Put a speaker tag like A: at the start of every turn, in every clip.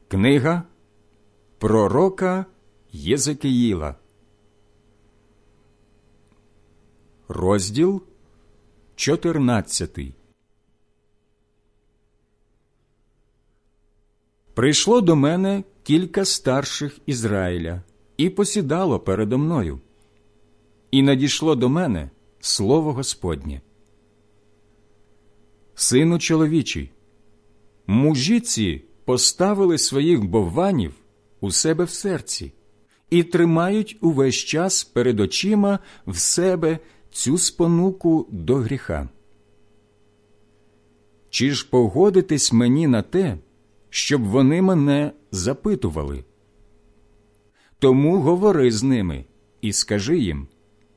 A: Книга пророка Єзекіїла, розділ 14. Прийшло до мене кілька старших Ізраїля і посідало передо мною. І надійшло до мене слово Господнє. Сину чоловічий, мужі ці поставили своїх бовванів у себе в серці і тримають увесь час перед очима в себе цю спонуку до гріха. Чи ж погодитесь мені на те, щоб вони мене запитували? Тому говори з ними і скажи їм: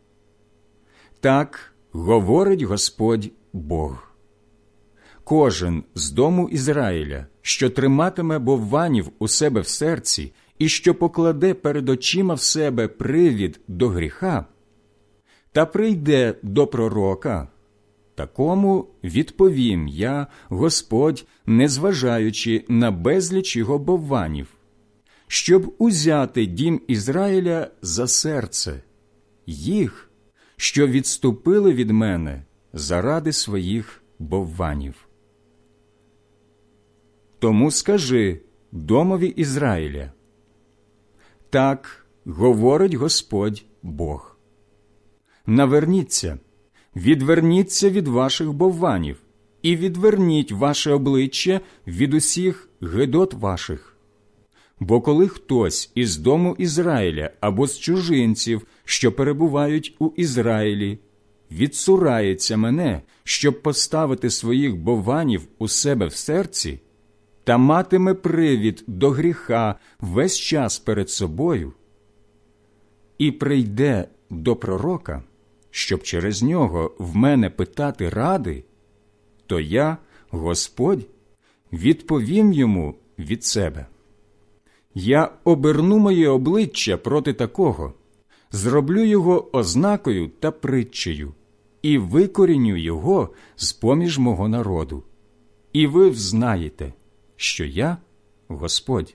A: так говорить Господь Бог. Кожен з дому Ізраїля, що триматиме бовванів у себе в серці і що покладе перед очима в себе привід до гріха, та прийде до пророка, такому відповім я, Господь, незважаючи на безліч його бовванів, щоб узяти дім Ізраїля за серце, їх, що відступили від мене заради своїх бовванів. Тому скажи домові Ізраїля: так говорить Господь Бог. Наверніться, відверніться від ваших бовванів і відверніть ваше обличчя від усіх гидот ваших. Бо коли хтось із дому Ізраїля або з чужинців, що перебувають у Ізраїлі, відсурається мене, щоб поставити своїх бовванів у себе в серці, та матиме привід до гріха весь час перед собою, і прийде до пророка, щоб через нього в мене питати ради, то я, Господь, відповім йому від себе. Я оберну моє обличчя проти такого, зроблю його ознакою та притчею, і викоріню його з-поміж мого народу. І ви взнаєте, що я Господь.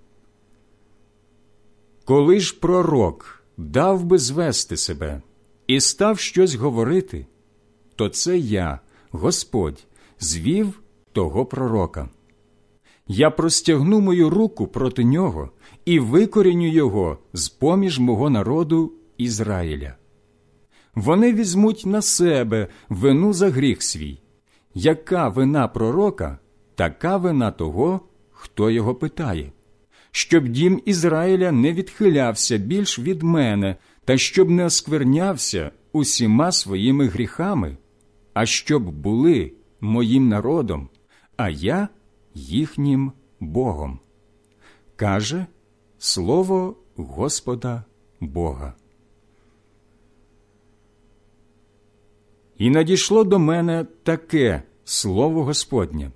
A: Коли ж пророк дав би звести себе і став щось говорити, то це я, Господь, звів того пророка. Я простягну мою руку проти нього і викоріню його з-поміж мого народу Ізраїля. Вони візьмуть на себе вину за гріх свій. Яка вина пророка, така вина того, хто його питає, щоб дім Ізраїля не відхилявся більш від мене та щоб не осквернявся усіма своїми гріхами, а щоб були моїм народом, а я їхнім Богом. Каже слово Господа Бога. І надійшло до мене таке слово Господнє: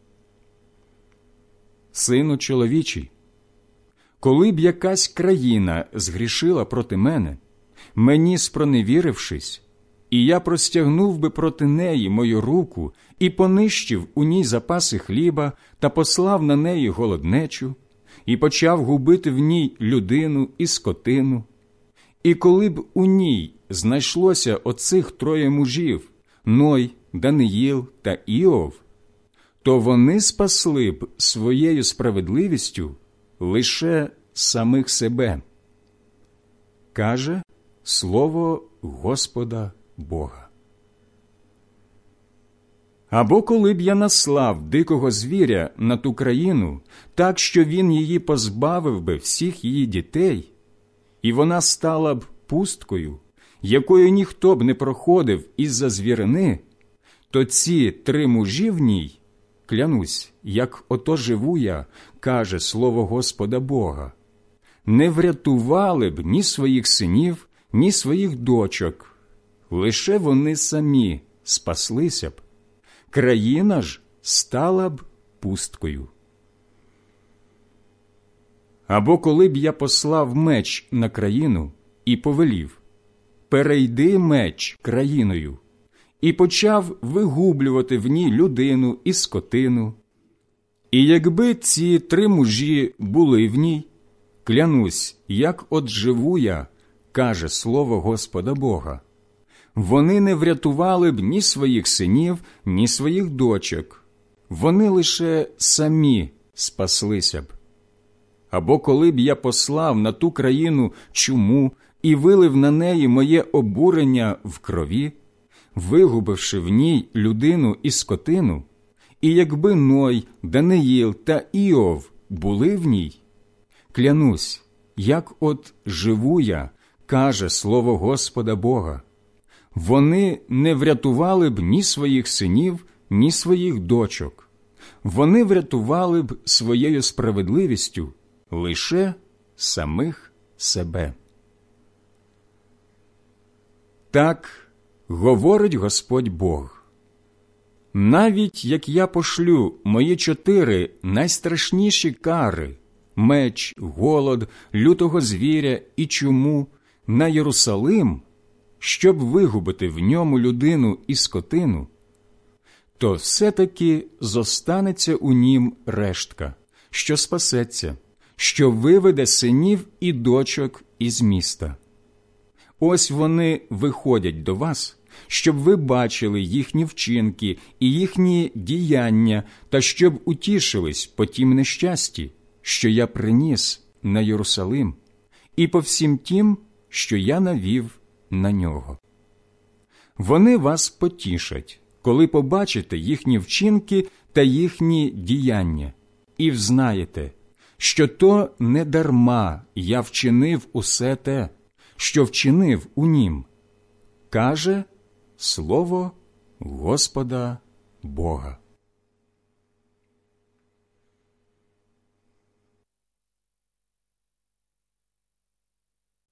A: Сину чоловічий, коли б якась країна згрішила проти мене, мені спроневірившись, і я простягнув би проти неї мою руку і понищив у ній запаси хліба та послав на неї голоднечу, і почав губити в ній людину і скотину, і коли б у ній знайшлося оцих троє мужів – Ной, Даниїл та Іов, то вони спасли б своєю справедливістю лише самих себе. Каже слово Господа Бога. Або коли б я наслав дикого звіря на ту країну, так, що він її позбавив би всіх її дітей, і вона стала б пусткою, якою ніхто б не проходив із-за звірини, то ці три мужі в ній, клянусь, як ото живу я, каже слово Господа Бога, не врятували б ні своїх синів, ні своїх дочок, лише вони самі спаслися б, країна ж стала б пусткою. Або коли б я послав меч на країну і повелів: перейди меч країною, і почав вигублювати в ній людину і скотину, І якби ці 3 мужі були в ній, клянусь, як от живу я, каже слово Господа Бога, вони не врятували б ні своїх синів, ні своїх дочок, вони лише самі спаслися б. Або коли б я послав на ту країну чуму і вилив на неї моє обурення в крові, вигубивши в ній людину і скотину, і якби Ной, Даниїл та Іов були в ній, клянусь, як от живу я, каже слово Господа Бога, вони не врятували б ні своїх синів, ні своїх дочок, вони врятували б своєю справедливістю лише самих себе. Так говорить Господь Бог. Навіть як я пошлю мої 4 найстрашніші кари – меч, голод, лютого звіря і чуму – на Єрусалим, щоб вигубити в ньому людину і скотину, то все-таки зостанеться у нім рештка, що спасеться, що виведе синів і дочок із міста. Ось вони виходять до вас, щоб ви бачили їхні вчинки і їхні діяння, та щоб утішились по тім нещасті, що я приніс на Єрусалим, і по всім тім, що я навів на нього. Вони вас потішать, коли побачите їхні вчинки та їхні діяння, і взнаєте, що то не дарма я вчинив усе те, що вчинив у нім, каже слово Господа Бога.